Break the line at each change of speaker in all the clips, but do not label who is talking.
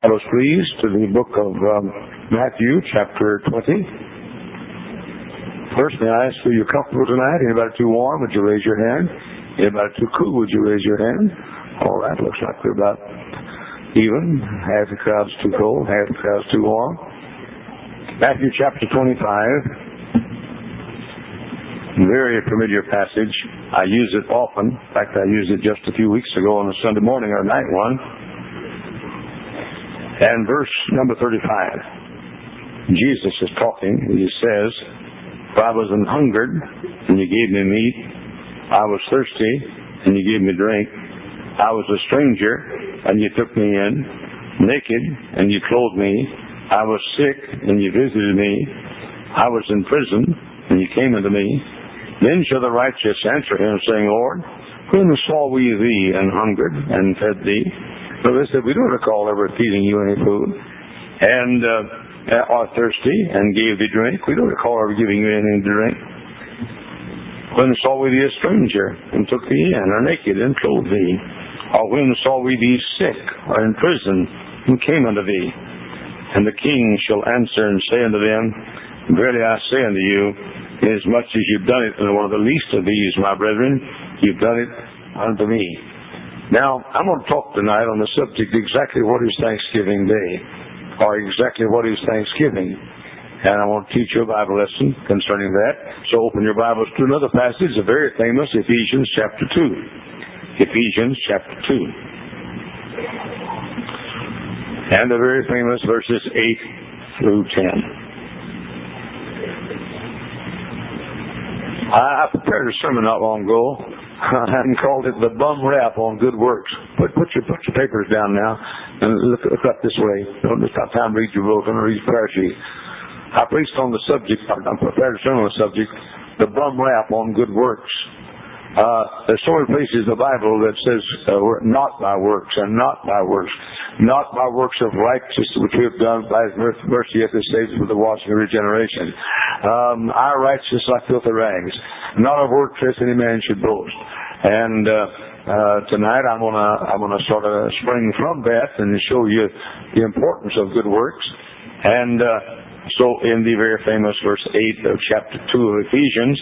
Bibles, please, to the book of Matthew, chapter 20. First, may I ask you, you're comfortable tonight? Anybody too warm? Would you raise your hand? Anybody too cool? Would you raise your hand? All right, looks like we're about even. Half the crowd's too cold, half the crowd's too warm. Matthew, chapter 25. Very familiar passage. I use it often. In fact, I used it just a few weeks ago on a Sunday morning or night one. And verse number 35, Jesus is talking. He says, "For I was an hungered, and you gave me meat. I was thirsty, and you gave me drink. I was a stranger, and you took me in. Naked, and you clothed me. I was sick, and you visited me. I was in prison, and you came unto me. Then shall the righteous answer him, saying, Lord, when saw we thee and hungered, and fed thee? So they said, we don't recall ever feeding you any food, and are thirsty, and gave thee drink. We don't recall ever giving you anything to drink. When saw we thee a stranger, and took thee in, or naked, and clothed thee? Or when saw we thee sick, or in prison, and came unto thee? And the king shall answer and say unto them, Verily I say unto you, inasmuch as you've done it unto one of the least of these, my brethren, you've done it unto me." Now, I'm going to talk tonight on the subject, exactly what is Thanksgiving Day, or exactly what is Thanksgiving. And I want to teach you a Bible lesson concerning that. So open your Bibles to another passage, a very famous Ephesians chapter 2. Ephesians chapter 2. And the very famous verses 8 through 10. I prepared a sermon not long ago and called it the bum rap on good works. Put your papers down now and look up this way. Don't just have time to read your book and read prayer sheet. I preached on the subject. I prepared a sermon on the subject, the bum rap on good works. There's so many places in the Bible that says not by works and not by works. Not by works of righteousness which we have done by His mercy hath saved us with the washing of regeneration. Our righteousness like filthy rags. Not of works lest any man should boast. And tonight I'm gonna sort of spring from that and show you the importance of good works. And so in the very famous verse 8 of chapter 2 of Ephesians,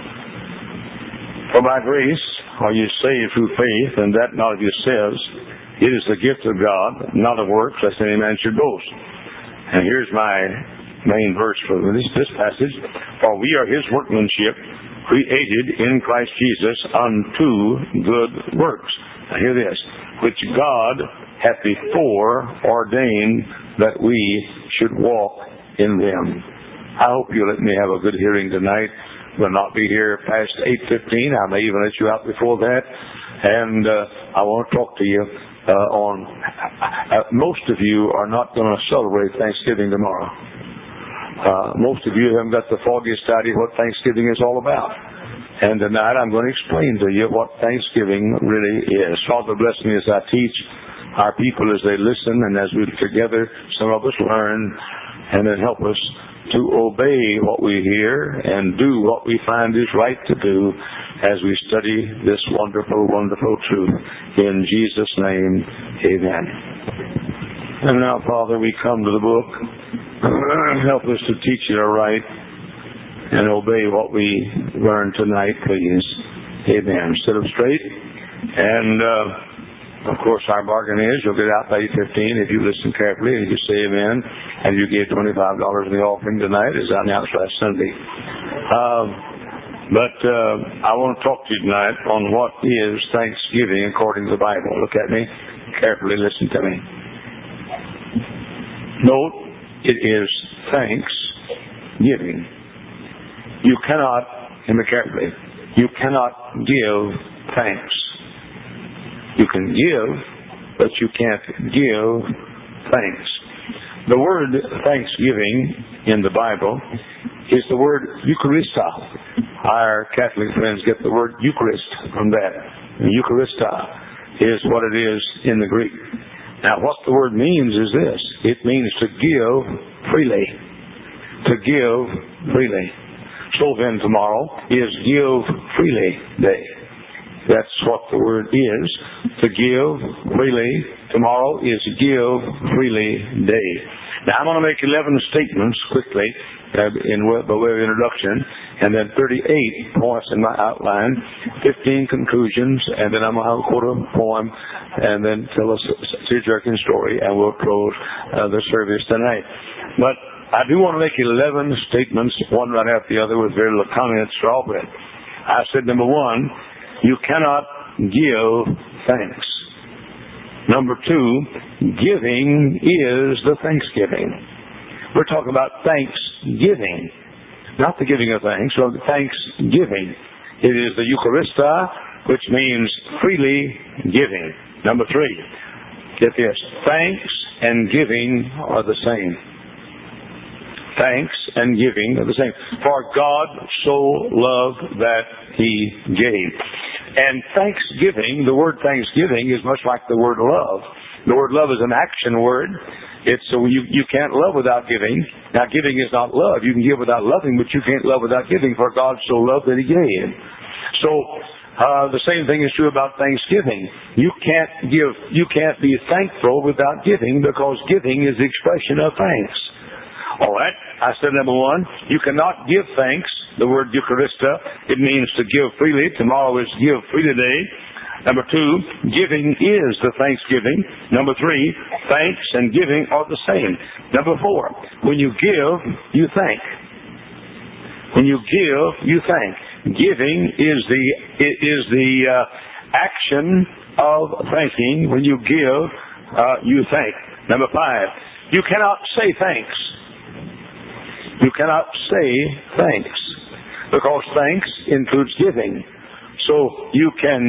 "For by grace are you saved through faith, and that not of yourselves. It is the gift of God, not of works, lest any man should boast." And here's my main verse for this passage. "For we are His workmanship, created in Christ Jesus unto good works." Now hear this. "Which God hath before ordained that we should walk in them." I hope you'll let me have a good hearing tonight. Will not be here past 8:15. I may even let you out before that. And I want to talk to you on... most of you are not going to celebrate Thanksgiving tomorrow. Most of you haven't got the foggiest idea what Thanksgiving is all about. And tonight I'm going to explain to you what Thanksgiving really is. Father, bless me as I teach our people as they listen, and as we together, some of us learn, and then help us to obey what we hear and do what we find is right to do as we study this wonderful, wonderful truth. In Jesus' name, amen. And now, Father, we come to the book. Help us to teach it aright and obey what we learn tonight, please. Amen. Sit up straight. And, of course, our bargain is you'll get out by 8:15 if you listen carefully and you say amen. And you gave $25 in the offering tonight, as I announced last Sunday. But I want to talk to you tonight on what is Thanksgiving according to the Bible. Look at me carefully. Listen to me. Note, it is thanksgiving. You cannot, hear me carefully, you cannot give thanks. You can give, but you can't give thanks. The word thanksgiving in the Bible is the word Eucharista. Our Catholic friends get the word Eucharist from that. Eucharista is what it is in the Greek. Now, what the word means is this. It means to give freely. To give freely. So then tomorrow is Give Freely Day. That's what the word is. To give freely Tomorrow is Give Freely Day. Now, I'm going to make 11 statements quickly by way of introduction, and then 38 points in my outline, 15 conclusions, and then I'm going to quote a poem, and then tell us a tear-jerking story, and we'll close the service tonight. But I do want to make 11 statements, one right after the other, with very little comments for all of it. I said, number one, you cannot give thanks. Number two, giving is the thanksgiving. We're talking about thanksgiving, not the giving of thanks, but thanksgiving. It is the Eucharista, which means freely giving. Number three, get this, thanks and giving are the same. Thanks and giving are the same. For God so loved that He gave. And thanksgiving, the word thanksgiving is much like the word love. The word love is an action word. It's so you can't love without giving. Now, giving is not love. You can give without loving, but you can't love without giving, for God so loved that He gave. So, the same thing is true about thanksgiving. You can't be thankful without giving, because giving is the expression of thanks. All right, I said number one, you cannot give thanks. The word Eucharista, it means to give freely. Tomorrow is Give Freely Day. Number two, giving is the thanksgiving. Number three, thanks and giving are the same. Number four, when you give, you thank. When you give, you thank. Giving is the action of thanking. When you give, you thank. Number five, you cannot say thanks. You cannot say thanks, because thanks includes giving. So you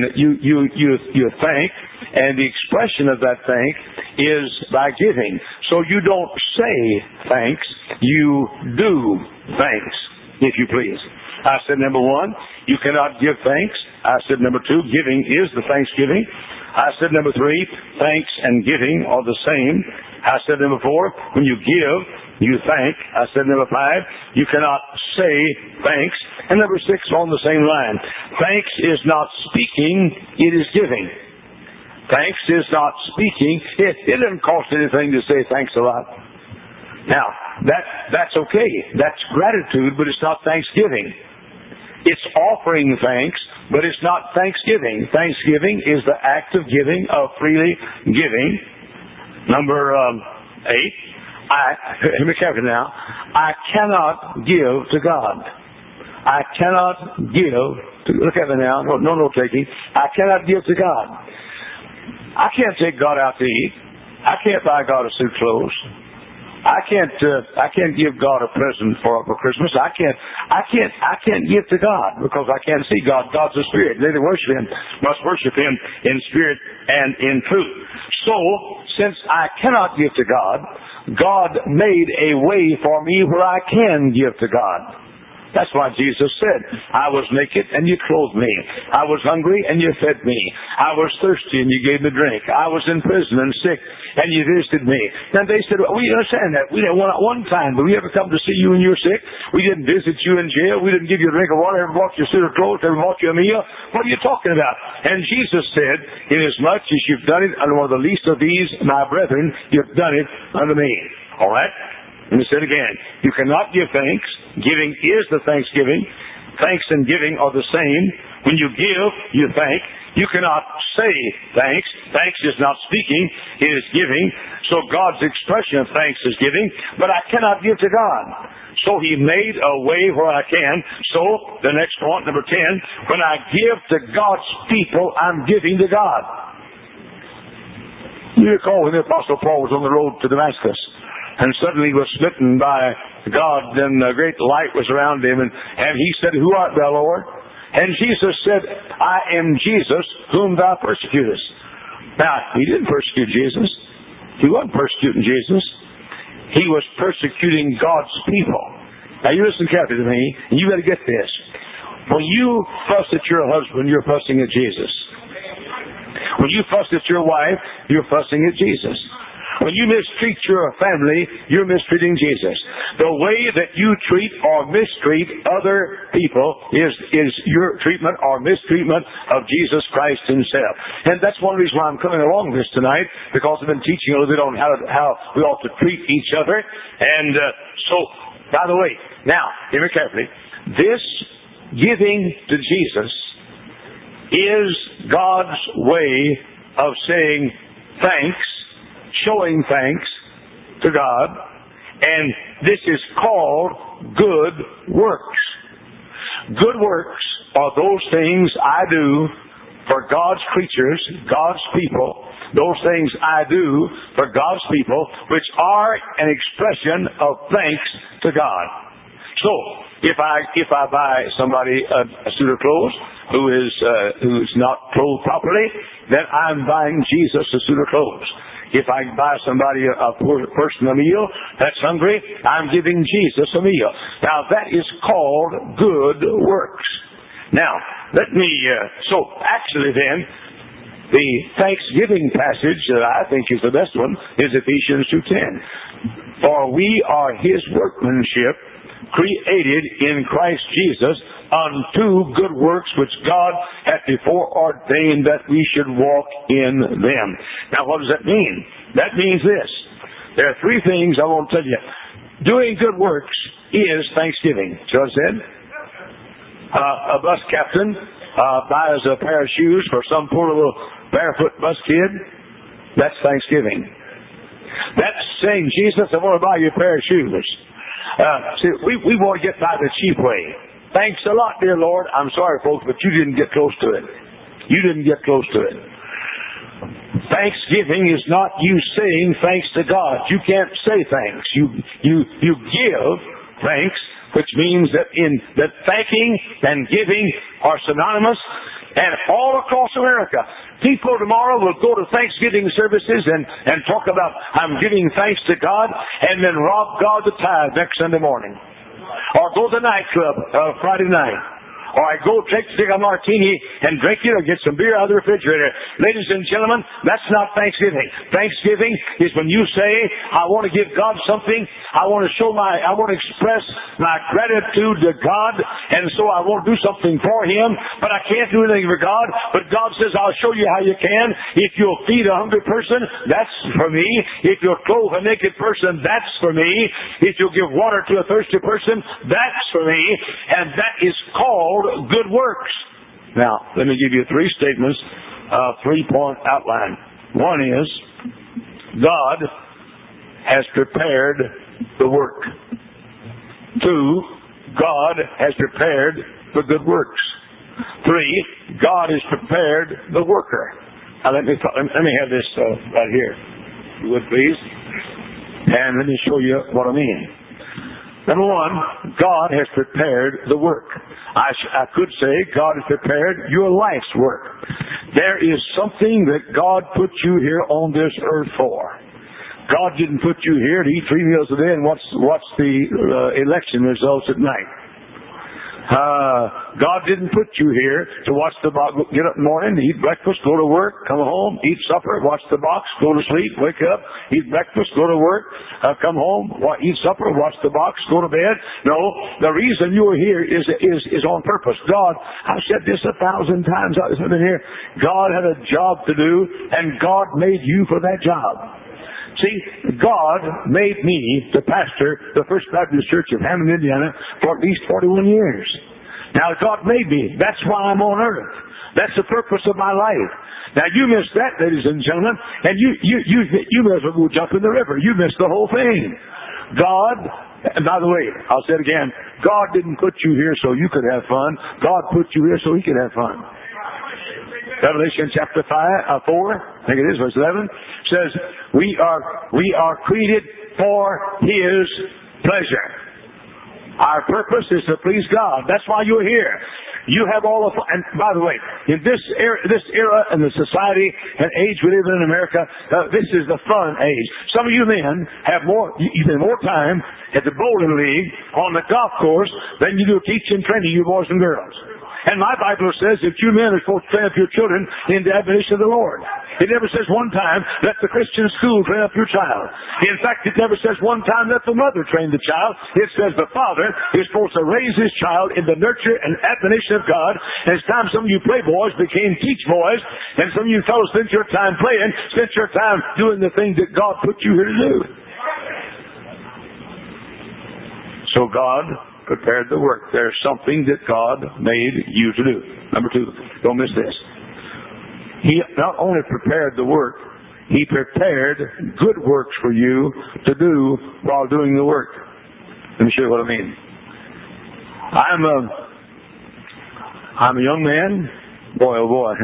thank, and the expression of that thank is by giving. So you don't say thanks, you do thanks, if you please. I said number one, you cannot give thanks. I said number two, giving is the thanksgiving. I said number three, thanks and giving are the same. I said number four, when you give, you thank. I said number five, you cannot say thanks. And number six, on the same line, thanks is not speaking, it is giving. Thanks is not speaking. It doesn't cost anything to say thanks a lot. Now, that's okay. That's gratitude, but it's not thanksgiving. It's offering thanks, but it's not thanksgiving. Thanksgiving is the act of giving, of freely giving. Number 8, hear me carefully now. I cannot give to God. I cannot give to, look at me now, no note taking. I cannot give to God. I can't take God out to eat. I can't buy God a suit of clothes. I can't give God a present for Christmas. I can't give to God, because I can't see God. God's a spirit. They that worship Him must worship Him in spirit and in truth. So, since I cannot give to God, God made a way for me where I can give to God. That's why Jesus said, I was naked and you clothed me. I was hungry and you fed me. I was thirsty and you gave me drink. I was in prison and sick and you visited me. And they said, well, we understand that. We didn't one time, but we ever come to see you when you were sick? We didn't visit you in jail. We didn't give you a drink of water. Ever bought you a suit of clothes? Ever bought you a meal? What are you talking about? And Jesus said, inasmuch as you've done it unto one of the least of these, my brethren, you've done it unto me. All right? Let me say it again. You cannot give thanks. Giving is the thanksgiving. Thanks and giving are the same. When you give, you thank. You cannot say thanks. Thanks is not speaking. It is giving. So God's expression of thanks is giving. But I cannot give to God. So He made a way where I can. So, the next point, number 10, when I give to God's people, I'm giving to God. You recall when the Apostle Paul was on the road to Damascus, and suddenly he was smitten by God, and a great light was around him, and he said, Who art thou, Lord? And Jesus said, I am Jesus, whom thou persecutest. Now, he didn't persecute Jesus. He wasn't persecuting Jesus. He was persecuting God's people. Now, you listen carefully to me, and you better get this. When you fuss at your husband, you're fussing at Jesus. When you fuss at your wife, you're fussing at Jesus. When you mistreat your family, you're mistreating Jesus. The way that you treat or mistreat other people is your treatment or mistreatment of Jesus Christ Himself. And that's one reason why I'm coming along this tonight, because I've been teaching a little bit on how we ought to treat each other. And so, by the way, now, hear me carefully. This giving to Jesus is God's way of saying thanks, showing thanks to God, and this is called good works. Good works are those things I do for God's creatures, God's people, those things I do for God's people, which are an expression of thanks to God. So, if I buy somebody a suit of clothes who's not clothed properly, then I'm buying Jesus a suit of clothes. If I buy somebody a poor person a meal that's hungry, I'm giving Jesus a meal. Now that is called good works. Now, so actually then, the Thanksgiving passage that I think is the best one is Ephesians 2:10. For we are His workmanship, created in Christ Jesus unto good works which God hath before ordained that we should walk in them. Now what does that mean? That means this. There are three things I want to tell you. Doing good works is Thanksgiving. See what I said? A bus captain buys a pair of shoes for some poor little barefoot bus kid. That's Thanksgiving. That's saying, Jesus, I want to buy you a pair of shoes. See, we want to get by the cheap way. Thanks a lot, dear Lord. I'm sorry, folks, but you didn't get close to it. You didn't get close to it. Thanksgiving is not you saying thanks to God. You can't say thanks. You give thanks, which means that thanking and giving are synonymous. And all across America, people tomorrow will go to Thanksgiving services and talk about, I'm giving thanks to God, and then rob God the tithe next Sunday morning. Or go to the nightclub Friday night. Or I go take a martini and drink it or get some beer out of the refrigerator. Ladies and gentlemen, that's not Thanksgiving. Thanksgiving is when you say, I want to give God something. I want to express my gratitude to God, and so I want to do something for Him, but I can't do anything for God. But God says, I'll show you how you can. If you'll feed a hungry person, that's for me. If you'll clothe a naked person, that's for me. If you'll give water to a thirsty person, that's for me. And that is called good works. Now, let me give you three statements, three-point outline. One is, God has prepared the work. Two, God has prepared the good works. Three, God has prepared the worker. Now, let me have this right here, if you would please, and let me show you what I mean. Number one, God has prepared the work. I could say God has prepared your life's work. There is something that God put you here on this earth for. God didn't put you here to eat 3 meals a day and watch the election results at night. God didn't put you here to watch the box, get up in the morning, eat breakfast, go to work, come home, eat supper, watch the box, go to sleep, wake up, eat breakfast, go to work, come home, eat supper, watch the box, go to bed. No, the reason you are here is on purpose. God, I've said this 1,000 times I've been here. God had a job to do, and God made you for that job. See, God made me the pastor, the First Baptist Church of Hammond, Indiana, for at least 41 years. Now, God made me. That's why I'm on earth. That's the purpose of my life. Now, you missed that, ladies and gentlemen, and you may as well go jump in the river. You missed the whole thing. God, and by the way, I'll say it again, God didn't put you here so you could have fun. God put you here so He could have fun. Revelation chapter 4, I think it is, verse 11, says, we are created for His pleasure. Our purpose is to please God. That's why you're here. You have all of, and by the way, in this era and the society and age we live in America, this is the fun age. Some of you men you spend more time at the bowling league on the golf course than you do teaching and training you boys and girls. And my Bible says that you men are supposed to train up your children in the admonition of the Lord. It never says one time, let the Christian school train up your child. In fact, it never says one time, let the mother train the child. It says the father is supposed to raise his child in the nurture and admonition of God. And it's time some of you playboys became teach boys, and some of you fellows spent your time playing, spent your time doing the things that God put you here to do. So God prepared the work. There's something that God made you to do. Number 2, don't miss this. He not only prepared the work, He prepared good works for you to do while doing the work. Let me show you what I mean. I'm a young man. Boy, oh boy.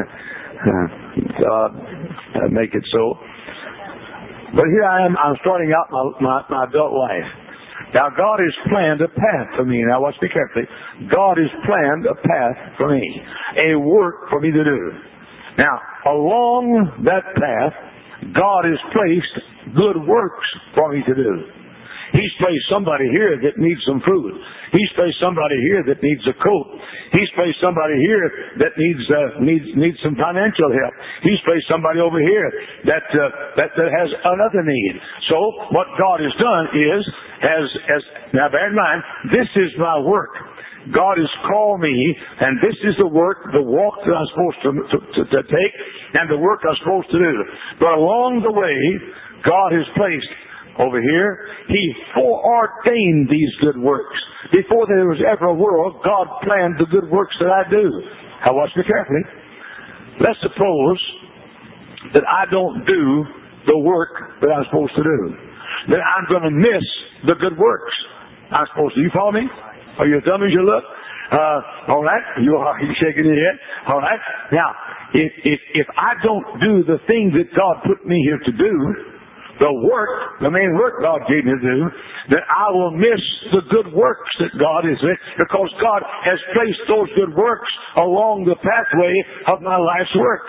God, make it so. But here I am. I'm starting out my adult life. Now, God has planned a path for me. Now, watch me carefully. God has planned a path for me. A work for me to do. Now, along that path, God has placed good works for me to do. He's placed somebody here that needs some food. He's placed somebody here that needs a coat. He's placed somebody here that needs some financial help. He's placed somebody over here that has another need. So what God has done is, now bear in mind, this is my work. God has called me, and this is the work, the walk that I'm supposed to take, and the work I'm supposed to do. But along the way, God has placed over here, He foreordained these good works. Before there was ever a world, God planned the good works that I do. Now watch me carefully. Let's suppose that I don't do the work that I'm supposed to do. Then I'm going to miss the good works I'm supposed to. You follow me? Are you as dumb as you look? All right. You're shaking your head. All right. Now, if I don't do the thing that God put me here to do, the main work God gave me to do, then I will miss the good works that God is in, because God has placed those good works along the pathway of my life's work.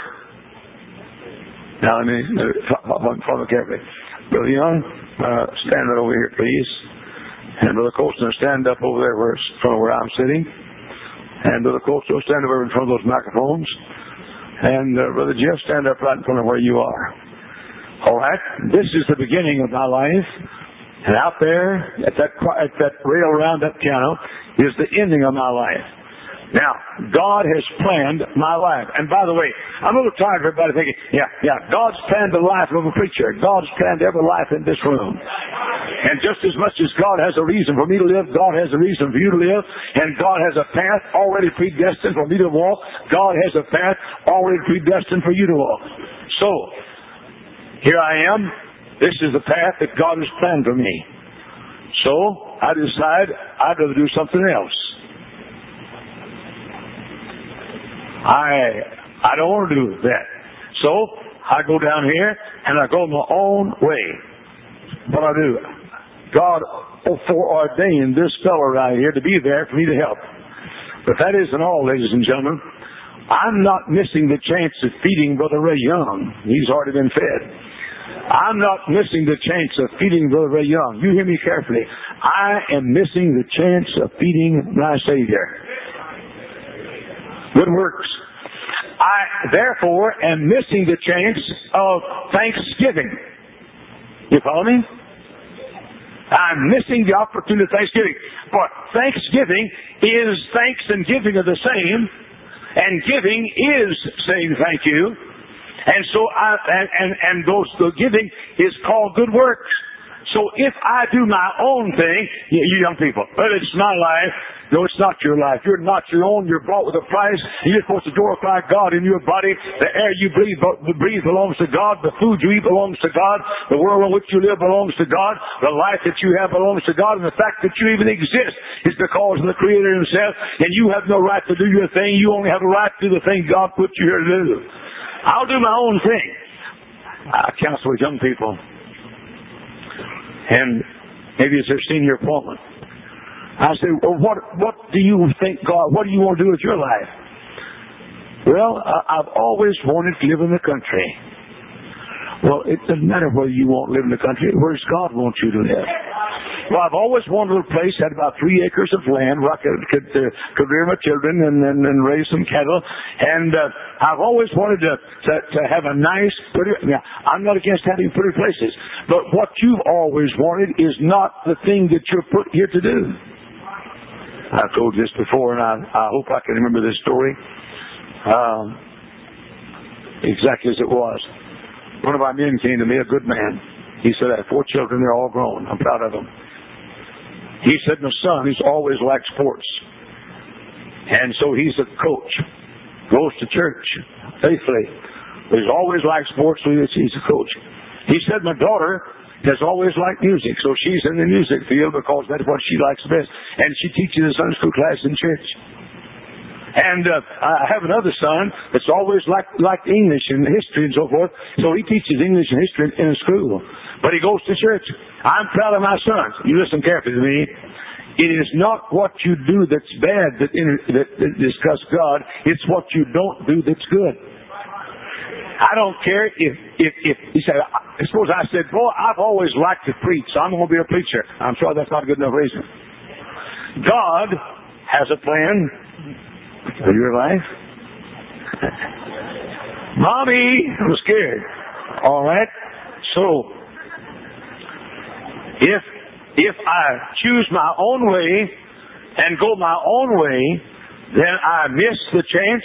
Now, let me follow carefully. Brother Young, stand right over here, please. And Brother Colson, stand up over there from where I'm sitting. And Brother Colson, stand over in front of those microphones. And Brother Jeff, stand up right in front of where you are. All right, this is the beginning of my life, and out there at that rail around that piano is the ending of my life. Now, God has planned my life. And by the way, I'm a little tired of everybody thinking, God's planned the life of a preacher. God's planned every life in this room. And just as much as God has a reason for me to live, God has a reason for you to live. And God has a path already predestined for me to walk. God has a path already predestined for you to walk. So, here I am. This is the path that God has planned for me. So, I decide I'd rather do something else. I don't want to do that. So, I go down here and I go my own way. What I do, God foreordained this fellow right here to be there for me to help. But that isn't all, ladies and gentlemen. I'm not missing the chance of feeding Brother Ray Young. He's already been fed. I'm not missing the chance of feeding Brother Ray Young. You hear me carefully. I am missing the chance of feeding my Savior. Good works. I, therefore, am missing the chance of thanksgiving. You follow me? I'm missing the opportunity of thanksgiving. For thanksgiving is thanks and giving are the same, and giving is saying thank you. And so the giving is called good works. So if I do my own thing, you young people, but it's my life. No, it's not your life. You're not your own. You're bought with a price. You're supposed to glorify God in your body. The air you breathe belongs to God. The food you eat belongs to God. The world in which you live belongs to God. The life that you have belongs to God. And the fact that you even exist is because of the Creator Himself. And you have no right to do your thing. You only have a right to do the thing God put you here to do. I'll do my own thing. I counsel with young people. And maybe it's their senior appointment. I say, well, what do you think, God, what do you want to do with your life? Well, I've always wanted to live in the country. Well, it doesn't matter whether you want to live in the country. Where does God want you to live? Well, I've always wanted a place, had about 3 acres of land where I could rear my children and raise some cattle. And I've always wanted to have a nice, pretty. Now, I'm not against having pretty places, but what you've always wanted is not the thing that you're put here to do. I've told this before, and I hope I can remember this story exactly as it was. One of our men came to me, a good man. He said, I have 4 children, they're all grown. I'm proud of them. He said, my son, he's always liked sports. And so he's a coach. Goes to church faithfully. But he's always liked sports, so he's a coach. He said, my daughter has always liked music, so she's in the music field because that's what she likes best. And she teaches a Sunday school class in church. And I have another son that's always liked English and history and so forth, so he teaches English and history in a school. But he goes to church. I'm proud of my sons. You listen carefully to me. It is not what you do that's bad that disgusts God. It's what you don't do that's good. I don't care if he said, suppose I said, boy, I've always liked to preach, so I'm going to be a preacher. I'm sure that's not a good enough reason. God has a plan for your life. Mommy, I'm scared. All right. So, if I choose my own way and go my own way, then I miss the chance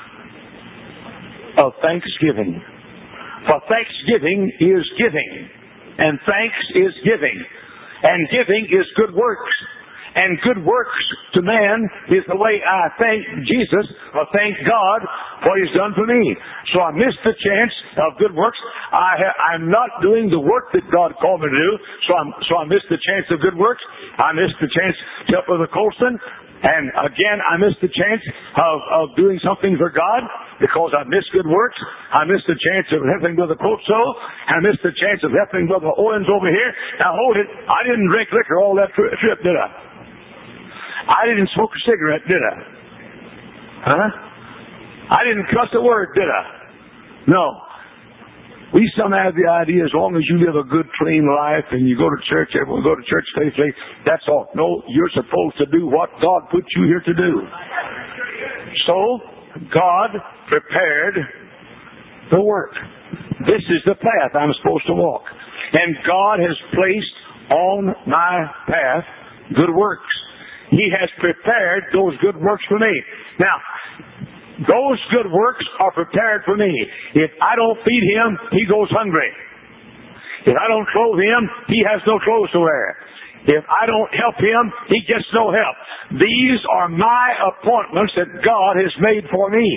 of thanksgiving. For thanksgiving is giving, and thanks is giving, and giving is good works. And good works to man is the way I thank Jesus or thank God for what He's done for me. So I missed the chance of good works. I'm not doing the work that God called me to do. So I missed the chance of good works. I missed the chance to help Brother Colston. And again, I missed the chance of doing something for God because I missed good works. I missed the chance of helping Brother Coatso. I missed the chance of helping Brother Owens over here. Now hold it. I didn't drink liquor all that trip, did I? I didn't smoke a cigarette, did I? Huh? I didn't cuss a word, did I? No. We somehow have the idea as long as you live a good, clean life and you go to church, everyone go to church faithfully, that's all. No, you're supposed to do what God put you here to do. So, God prepared the work. This is the path I'm supposed to walk. And God has placed on my path good works. He has prepared those good works for me. Now, those good works are prepared for me. If I don't feed him, he goes hungry. If I don't clothe him, he has no clothes to wear. If I don't help him, he gets no help. These are my appointments that God has made for me.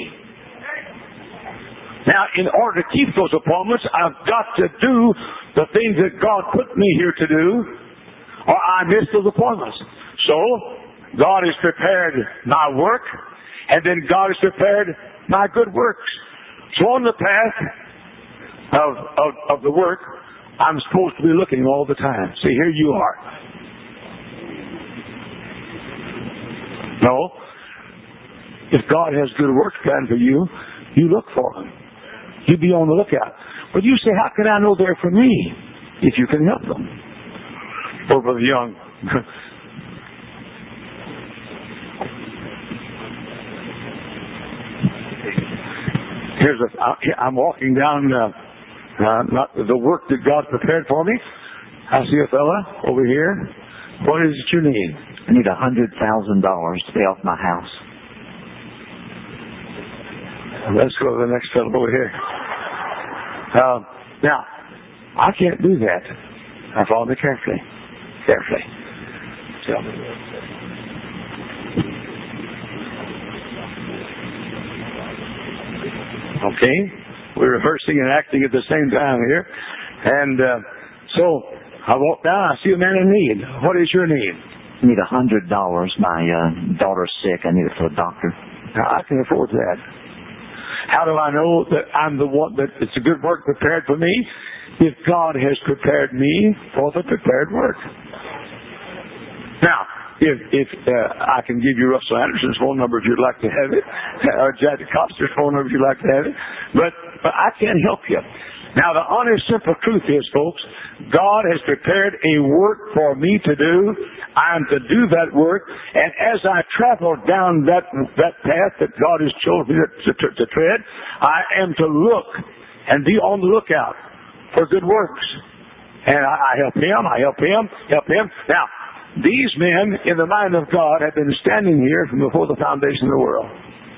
Now, in order to keep those appointments, I've got to do the things that God put me here to do, or I miss those appointments. So, God has prepared my work, and then God has prepared my good works. So on the path of the work, I'm supposed to be looking all the time. See, here you are. No. If God has good works planned for you, you look for them. You be on the lookout. But you say, how can I know they're for me? If you can help them. Or Brother Young. I'm walking down not the work that God prepared for me. I see a fella over here. What is it you need?
I need $100,000 to pay off my house.
Let's go to the next fellow over here. Now, I can't do that. Now follow me carefully. So, okay, we're rehearsing and acting at the same time here. And so I walk down, I see a man in need. What is your need?
I need $100. My daughter's sick. I need it for the doctor.
Now, I can afford that. How do I know that I'm the one that it's a good work prepared for me? If God has prepared me for the prepared work. Now, if I can give you Russell Anderson's phone number if you'd like to have it, or Jack Coster's phone number if you'd like to have it, but I can't help you. Now, the honest, simple truth is, folks, God has prepared a work for me to do. I am to do that work, and as I travel down that path that God has chosen me to tread, I am to look and be on the lookout for good works. And I help him. Now, these men in the mind of God have been standing here from before the foundation of the world.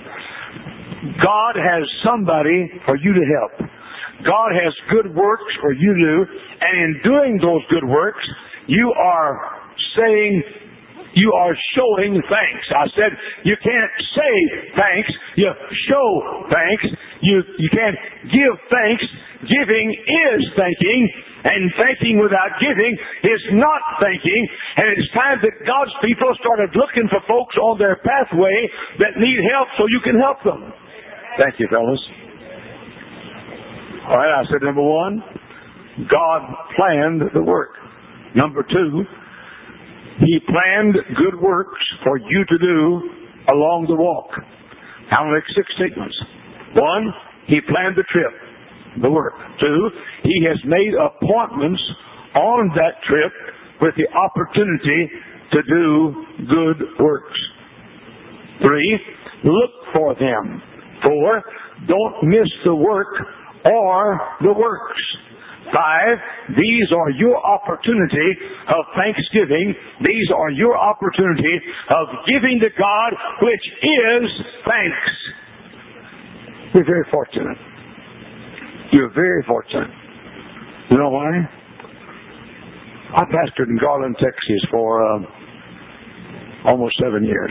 God has somebody for you to help. God has good works for you to do, and in doing those good works, you are showing thanks. I said you can't say thanks, you show thanks. You can't give thanks. Giving is thanking, and thanking without giving is not thanking. And it's time that God's people started looking for folks on their pathway that need help so you can help them. Thank you, fellas. All right, I said number one, God planned the work. Number two, He planned good works for you to do along the walk. I'll make 6 statements. One, He planned the trip, the work. Two, He has made appointments on that trip with the opportunity to do good works. 3, look for them. 4, don't miss the work or the works. 5, these are your opportunity of thanksgiving. These are your opportunity of giving to God, which is thanks. You're very fortunate. You're very fortunate. You know why? I pastored in Garland, Texas for almost 7 years.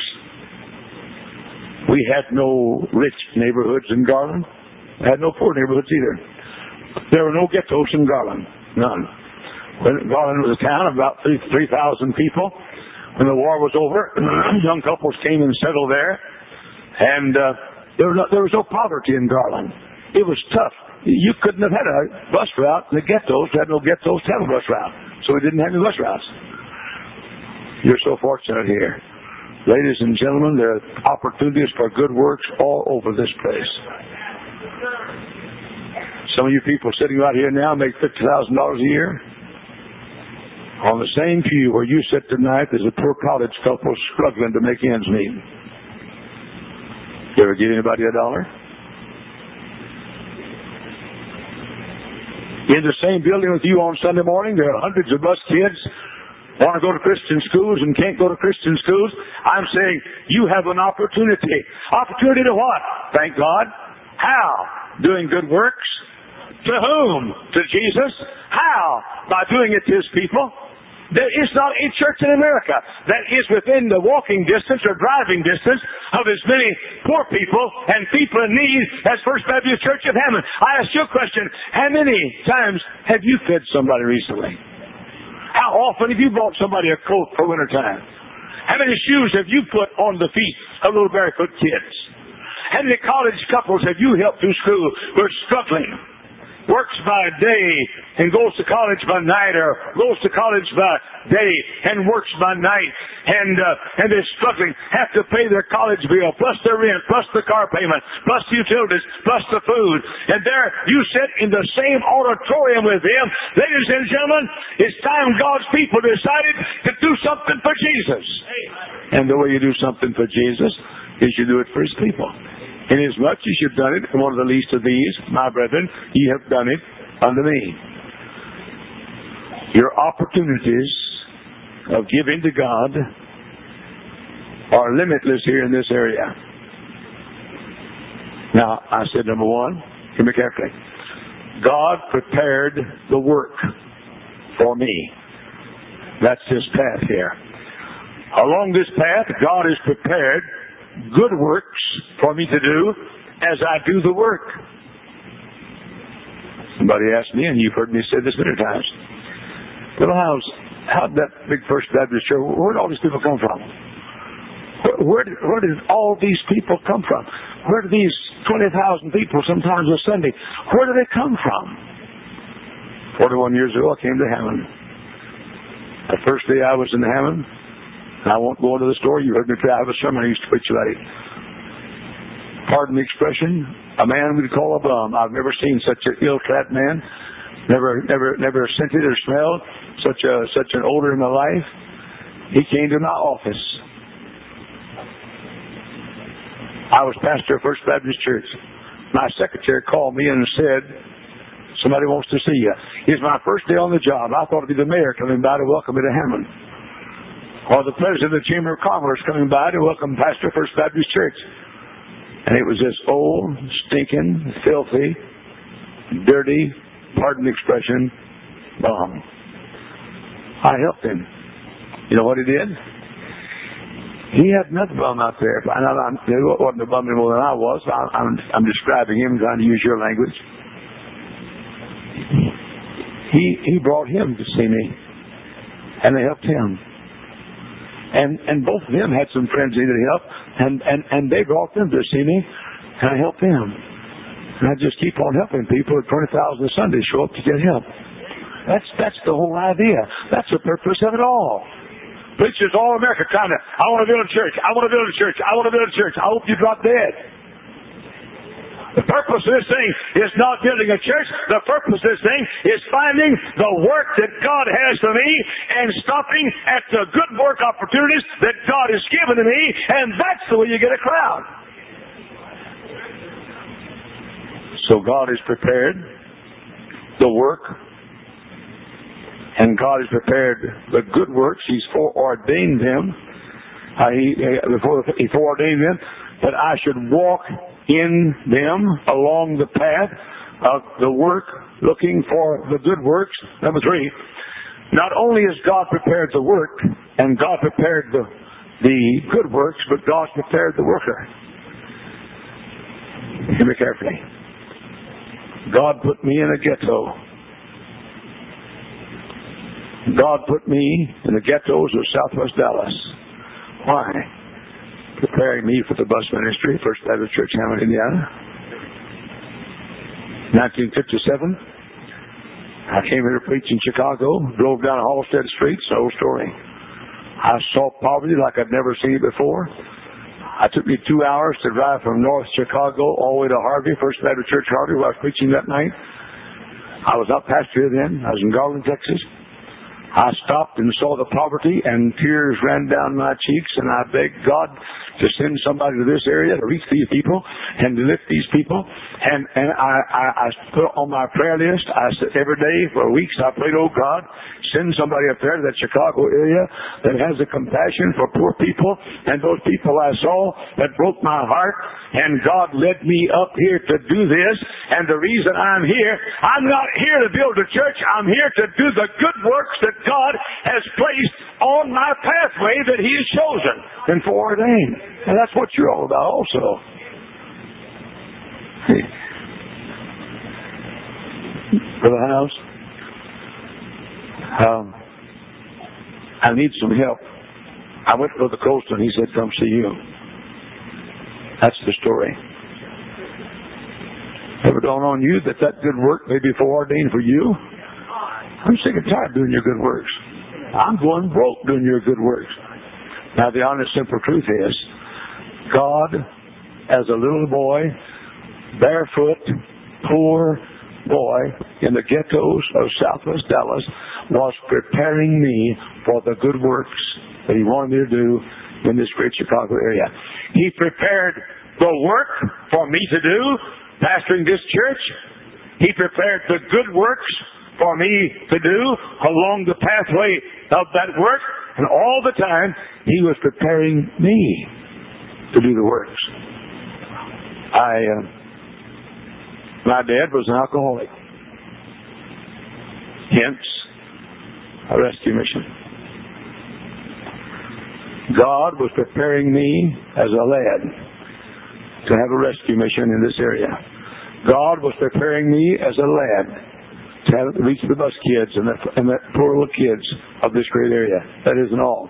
We had no rich neighborhoods in Garland. We had no poor neighborhoods either. There were no ghettos in Garland. None. When Garland was a town of about 3,000 people. When the war was over, young couples came and settled there. And there was no poverty in Garland. It was tough. You couldn't have had a bus route in the ghettos. We had no ghettos to have a bus route. So we didn't have any bus routes. You're so fortunate here. Ladies and gentlemen, there are opportunities for good works all over this place. Some of you people sitting right here now make $50,000 a year. On the same pew where you sit tonight, there's a poor college couple struggling to make ends meet. You ever give anybody $1? In the same building with you on Sunday morning, there are hundreds of us kids want to go to Christian schools and can't go to Christian schools. I'm saying you have an opportunity. Opportunity to what? Thank God. How? Doing good works. To whom? To Jesus. How? By doing it to His people. There is not a church in America that is within the walking distance or driving distance of as many poor people and people in need as First Baptist Church of Hammond. I ask you a question. How many times have you fed somebody recently? How often have you bought somebody a coat for winter time? How many shoes have you put on the feet of little barefoot kids? How many college couples have you helped through school who are struggling? Works by day and goes to college by night, or goes to college by day and works by night, and they're struggling, have to pay their college bill, plus their rent, plus the car payment, plus the utilities, plus the food. And there you sit in the same auditorium with them. Ladies and gentlemen, it's time God's people decided to do something for Jesus. And the way you do something for Jesus is you do it for His people. Inasmuch as you've done it, and one of the least of these, my brethren, ye have done it unto me. Your opportunities of giving to God are limitless here in this area. Now, I said number one, hear me carefully. God prepared the work for me. That's His path here. Along this path, God has prepared good works for me to do as I do the work. Somebody asked me, and you've heard me say this many times, well, how'd that big First Baptist Church, where'd all these people come from? Where did all these people come from? Where do these 20,000 people sometimes a Sunday, where do they come from? 41 years ago, I came to Hammond. The first day I was in Hammond, I won't go into the story. You heard me say I have a sermon I used to preach about it. Pardon the expression. A man we'd call a bum. I've never seen such an ill-clad man. Never scented or smelled such an odor in my life. He came to my office. I was pastor of First Baptist Church. My secretary called me and said, somebody wants to see you. It's my first day on the job. I thought it'd be the mayor coming by to welcome me to Hammond. Or the president of the Chamber of Commerce coming by to welcome pastor of First Baptist Church. And it was this old, stinking, filthy, dirty, pardon the expression, bum. I helped him. You know what he did? He had another bum out there. He wasn't a bum any more than I was. I'm describing him, trying to use your language. He brought him to see me, and they helped him. And both of them had some friends they needed help, and they brought them to see me, and I helped them. And I just keep on helping people. 20,000 a Sunday show up to get help. That's the whole idea. That's the purpose of it all. Preachers all America trying to, I want to build a church. I want to build a church. I want to build a church. I hope you drop dead. The purpose of this thing is not building a church. The purpose of this thing is finding the work that God has for me and stopping at the good work opportunities that God has given to me, and that's the way you get a crowd. So God has prepared the work, and God has prepared the good works. He's foreordained them. He foreordained them that I should walk in them along the path of the work, looking for the good works. Number 3, not only has God prepared the work and God prepared the good works, but God's prepared the worker. Hear me carefully. God put me in a ghetto. God put me in the ghettos of Southwest Dallas. Why? Preparing me for the bus ministry, First Baptist Church, Hammond, Indiana. 1957, I came here to preach in Chicago, drove down Halstead Street, it's an old story. I saw poverty like I'd never seen it before. It took me 2 hours to drive from North Chicago all the way to Harvey, First Baptist Church, Harvey, where I was preaching that night. I was up past here then. I was in Garland, Texas. I stopped and saw the poverty, and tears ran down my cheeks, and I begged God to send somebody to this area to reach these people and to lift these people. And I put on my prayer list, I said every day for weeks I prayed, oh God, send somebody up there to that Chicago area that has a compassion for poor people. And those people I saw, that broke my heart, and God led me up here to do this. And the reason I'm here, I'm not here to build a church, I'm here to do the good works that God has placed on my pathway that He has chosen and foreordained. And that's what you're all about also. Brother House, I need some help. I went to Brother Colston. He said, come see you. That's the story. Ever dawn on you that good work may be foreordained for you? I'm sick and tired of doing your good works. I'm going broke doing your good works. Now, the honest, simple truth is, God, as a little boy, barefoot, poor boy in the ghettos of Southwest Dallas, was preparing me for the good works that He wanted me to do in this great Chicago area. He prepared the work for me to do, pastoring this church. He prepared the good works for me to do along the pathway of that work. And all the time, He was preparing me to do the works. My dad was an alcoholic. Hence, a rescue mission. God was preparing me as a lad to have a rescue mission in this area. God was preparing me as a lad to reach the bus kids and the poor little kids of this great area. That isn't all.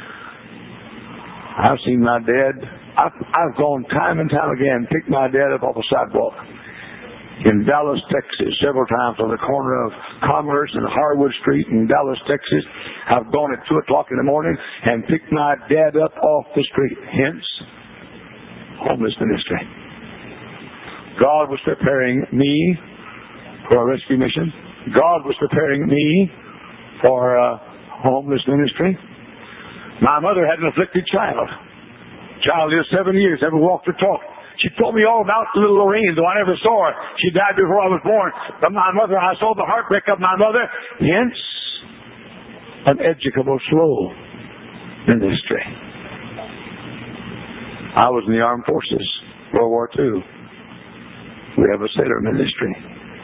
I've seen my dad. I've gone time and time again, picked my dad up off the sidewalk in Dallas, Texas, several times on the corner of Commerce and Harwood Street in Dallas, Texas. I've gone at 2 o'clock in the morning and picked my dad up off the street. Hence, homeless ministry. God was preparing me for a rescue mission. God was preparing me for a homeless ministry. My mother had an afflicted child. Child is 7 years, never walked or talked. She told me all about little Lorraine, though I never saw her. She died before I was born. But my mother, I saw the heartbreak of my mother. Hence, an educable, slow ministry. I was in the armed forces, World War II. We have a sailor ministry.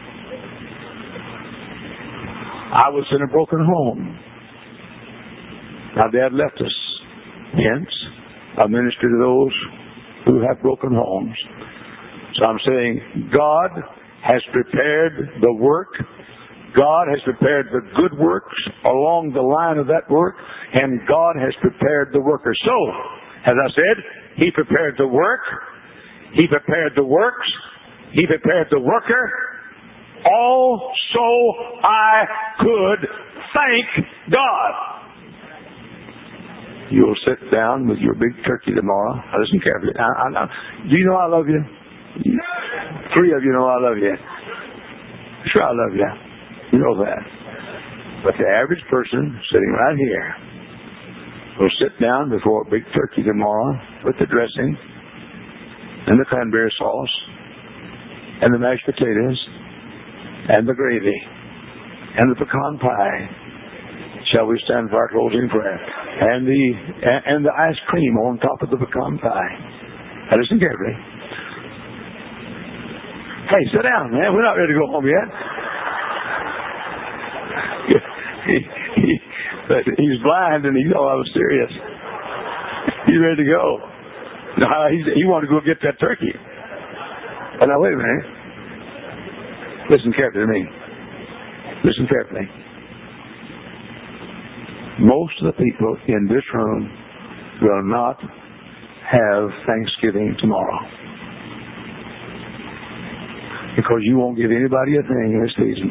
I was in a broken home. My dad left us. Hence, I minister to those who have broken homes. So I'm saying God has prepared the work. God has prepared the good works along the line of that work, and God has prepared the worker. So, as I said, He prepared the work, He prepared the works, He prepared the worker, all so I could thank God. You'll sit down with your big turkey tomorrow. Now listen carefully. Do you know I love you? 3 of you know I love you. Sure I love you. You know that. But the average person sitting right here will sit down before a big turkey tomorrow with the dressing and the cranberry sauce and the mashed potatoes and the gravy and the pecan pie. Shall we stand for our closing prayer? And the ice cream on top of the pecan pie. Now listen carefully. Hey, sit down, man. We're not ready to go home yet. He's blind and he thought I was serious. He's ready to go. No, he wanted to go get that turkey. But now wait a minute. Listen carefully to me. Listen carefully. Most of the people in this room will not have Thanksgiving tomorrow. Because you won't give anybody a thing this season.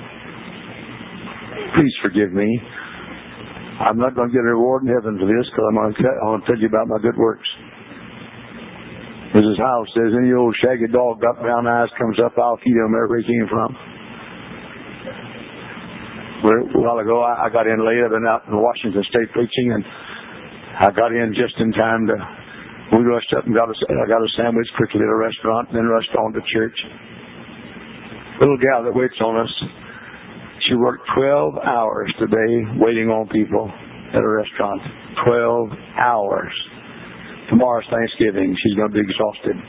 Please forgive me. I'm not going to get a reward in heaven for this because I'm going to tell you about my good works. Mrs. House says, any old shaggy dog got brown eyes comes up, I'll feed him wherever he came from. A while ago, I got in late. I've been out in Washington State preaching, and I got in just in time to. We rushed up and I got a sandwich quickly at a restaurant, then rushed on to church. Little gal that waits on us, she worked 12 hours today waiting on people at a restaurant. 12 hours. Tomorrow's Thanksgiving. She's going to be exhausted.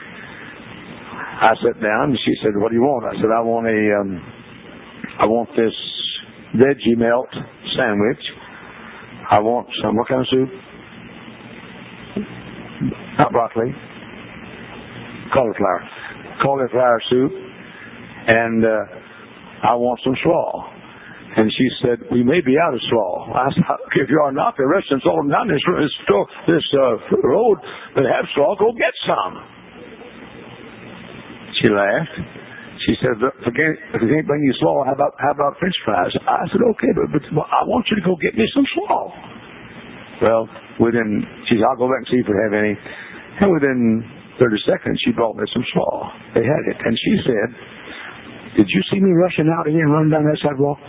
I sat down and she said, "What do you want?" I said, I want this veggie melt sandwich. I want some, what kind of soup? Not broccoli. Cauliflower soup. And I want some slaw. And she said, "We may be out of slaw." I said, "If you are not, the restaurant's all down this road that have slaw, go get some." She laughed. She said, "If you can't bring you slaw, how about French fries?" I said, "Okay, but I want you to go get me some slaw." Well, she said, "I'll go back and see if we have any." And within 30 seconds, she brought me some slaw. They had it. And she said, "Did you see me rushing out of here and running down that sidewalk?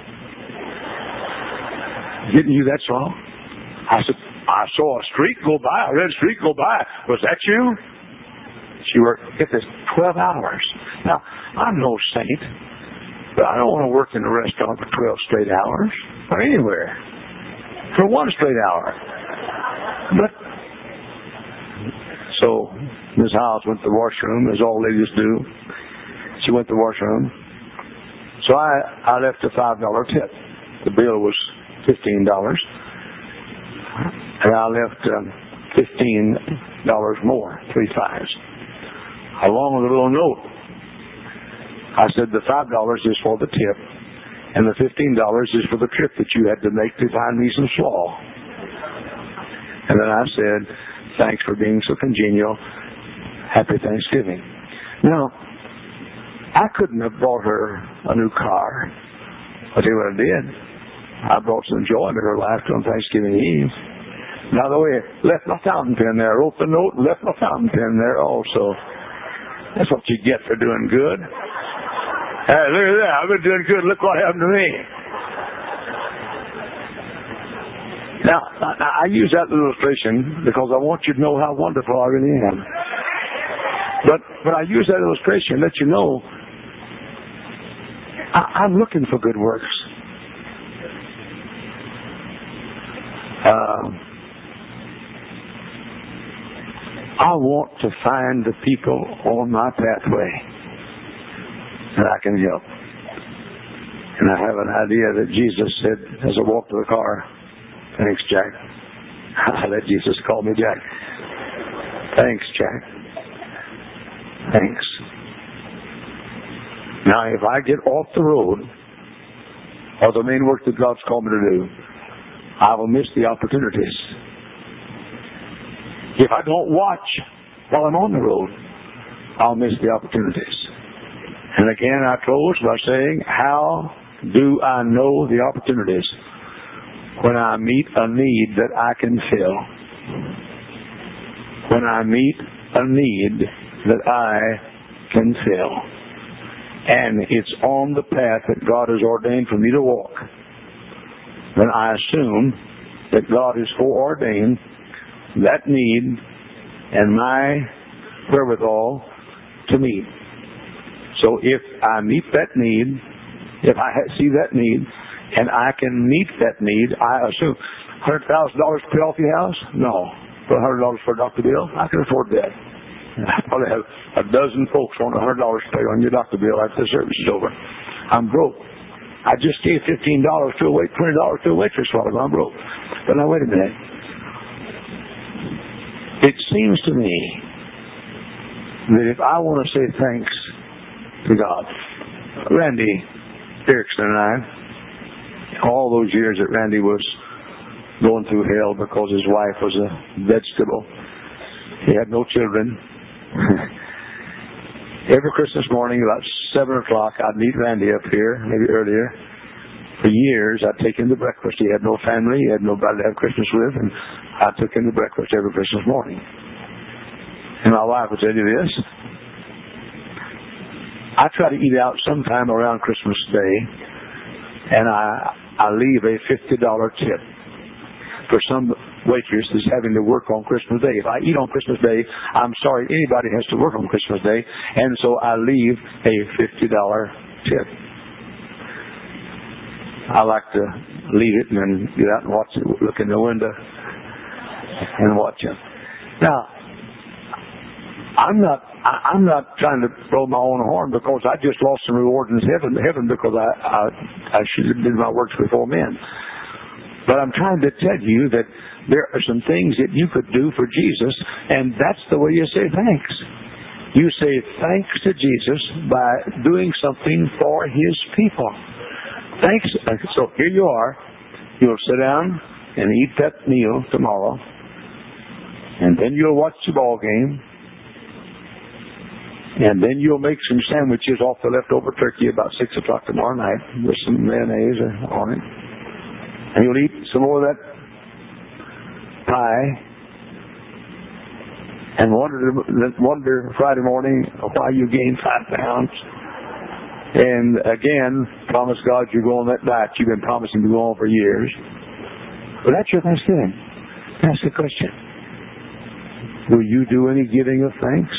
Didn't you that slaw?" I said, "I saw a streak go by, a red streak go by. Was that you?" She worked, get this, 12 hours. Now, I'm no saint, but I don't want to work in a restaurant for 12 straight hours, or anywhere, for 1 straight hour. But, so, Ms. Howes went to the washroom, as all ladies do. She went to the washroom. So I left a $5 tip. The bill was $15. And I left $15 more, 3 5s. Along with a little note. I said the $5 is for the tip, and the $15 is for the trip that you had to make to find me some slaw. And then I said, "Thanks for being so congenial. Happy Thanksgiving." Now, I couldn't have bought her a new car. I'll tell you what I did. I brought some joy to her life on Thanksgiving Eve. By the way, left my fountain pen there. I wrote the note and left my fountain pen there also. That's what you get for doing good. Hey, look at that. I've been doing good. Look what happened to me. Now, I use that illustration because I want you to know how wonderful I really am. But I use that illustration to let you know I'm looking for good works. I want to find the people on my pathway that I can help. And I have an idea that Jesus said as I walked to the car, "Thanks, Jack." I let Jesus call me Jack. "Thanks, Jack. Thanks." Now, if I get off the road or the main work that God's called me to do, I will miss the opportunities. If I don't watch while I'm on the road, I'll miss the opportunities. And again, I close by saying, how do I know the opportunities? When I meet a need that I can fill. When I meet a need that I can fill. And it's on the path that God has ordained for me to walk. Then I assume that God has foreordained that need and my wherewithal to meet. So if I meet that need, if I see that need, and I can meet that need, I assume $100,000 to pay off your house? No. For $100 for a doctor bill? I can afford that. I probably have a dozen folks want $100 to pay on your doctor bill after the service is over. I'm broke. I just gave $15 to a wait, $20 to a waitress while I'm broke. But now wait a minute. It seems to me that if I want to say thanks to God, Randy Erickson and I, all those years that Randy was going through hell because his wife was a vegetable, he had no children. Every Christmas morning about 7 o'clock, I'd meet Randy up here, maybe earlier. For years, I'd take him to breakfast. He had no family. He had nobody to have Christmas with. And I took him to breakfast every Christmas morning. And my wife would tell you this. I try to eat out sometime around Christmas Day. And I leave a $50 tip for some waitress that's having to work on Christmas Day. If I eat on Christmas Day, I'm sorry anybody has to work on Christmas Day. And so I leave a $50 tip. I like to leave it and then get out and watch it, look in the window and watch it. Now, I'm not trying to blow my own horn because I just lost some rewards in heaven because I should have did my works before men. But I'm trying to tell you that there are some things that you could do for Jesus, and that's the way you say thanks. You say thanks to Jesus by doing something for His people. Thanks. So here you are. You'll sit down and eat that meal tomorrow, and then you'll watch the ball game, and then you'll make some sandwiches off the leftover turkey about 6 o'clock tomorrow night with some mayonnaise on it. And you'll eat some more of that pie and wonder Friday morning why you gained 5 pounds. And again, promise God you go on that diet you've been promising to go on for years. But that's your Thanksgiving. That's the question. Will you do any giving of thanks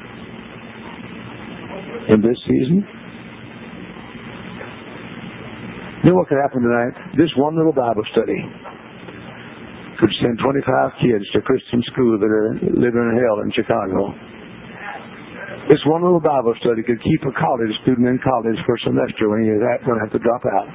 in this season? You know what could happen tonight? This one little Bible study could send 25 kids to Christian school that are living in hell in Chicago. This one little Bible study could keep a college student in college for a semester when you're going to have to drop out.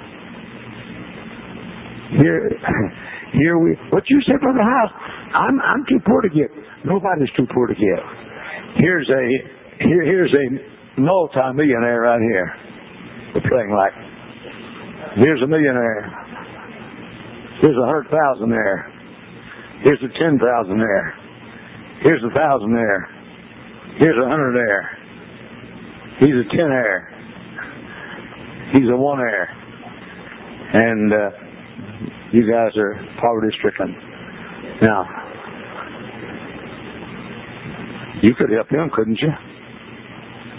Here what you said, Brother House, I'm too poor to give. Nobody's too poor to give. Here's a multi-millionaire right here. We're playing like. Here's a millionaire. Here's 100,000 there. Here's a 10,000 there. Here's 1,000 there. Here's 100 there. He's a 10 there. He's a 1 there. And you guys are poverty stricken. Now, you could help him, couldn't you?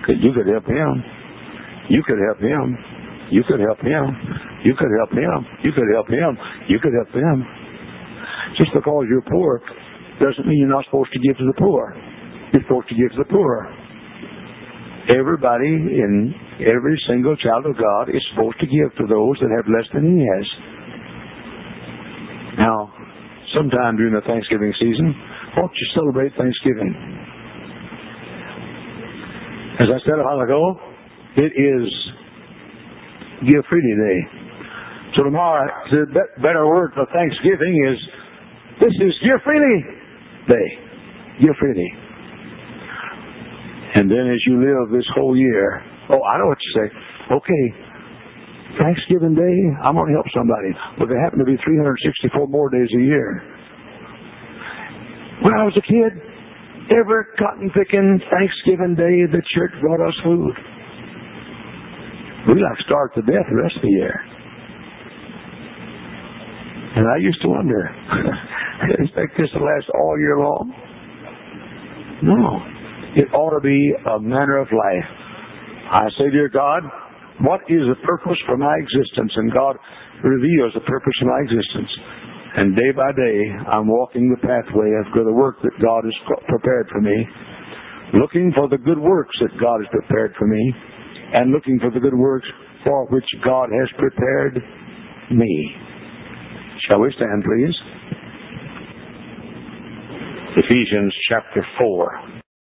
You could help him. You could help him. You could help him. You could help him. You could help him. You could help them. Just because you're poor doesn't mean you're not supposed to give to the poor. You're supposed to give to the poor. Everybody in every single child of God is supposed to give to those that have less than he has. Now, sometime during the Thanksgiving season, why don't you celebrate Thanksgiving? As I said a while ago, it is Give Freely Day. So tomorrow, the better word for Thanksgiving is, this is Give Freely Day. Give freely. And then as you live this whole year, oh, I know what you say. Okay, Thanksgiving Day, I'm going to help somebody. But there happen to be 364 more days a year. When I was a kid, every cotton-picking Thanksgiving Day, the church brought us food. We like starved to death the rest of the year. And I used to wonder, I expect this to last all year long? No. It ought to be a manner of life. I say, dear God, what is the purpose for my existence? And God reveals the purpose of my existence. And day by day, I'm walking the pathway of the work that God has prepared for me, looking for the good works that God has prepared for me, and looking for the good works for which God has prepared me. Shall we stand, please? Ephesians chapter 4.